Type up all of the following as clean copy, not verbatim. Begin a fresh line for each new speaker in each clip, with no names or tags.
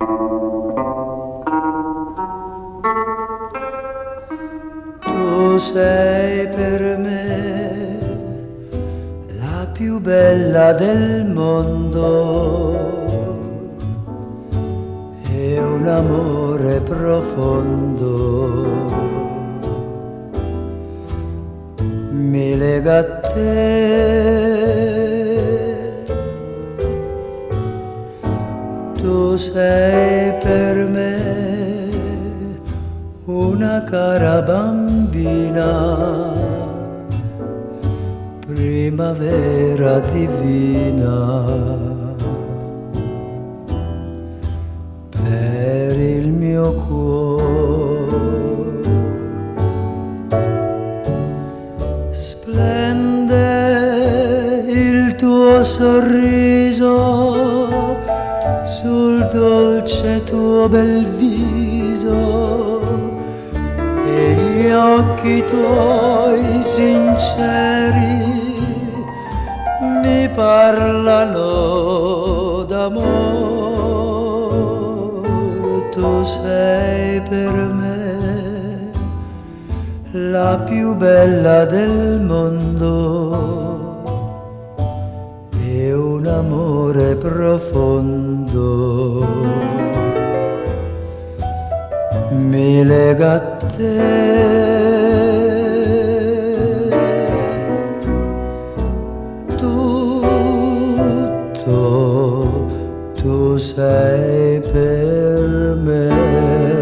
Tu sei per me la più bella del mondo e un amore profondo mi lega a te. Tu sei per me una cara bambina, primavera divina, per il mio cuore. Splende il tuo sorriso sul dolce tuo bel viso e gli occhi tuoi sinceri mi parlano d'amore. Tu sei per me la più bella del mondo e un amore profondo mi lega a te. Tutto tu sei per me.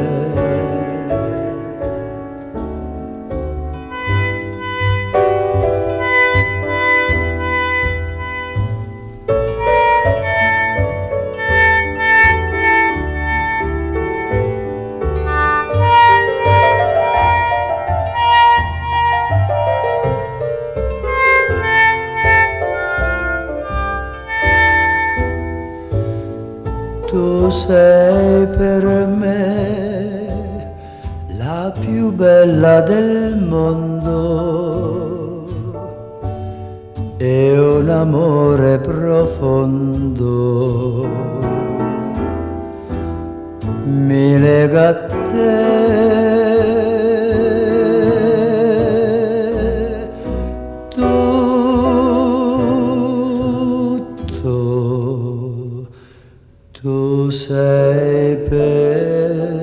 Tu sei per me la più bella del mondo e un amore profondo mi lega a te. Tutto tu sei per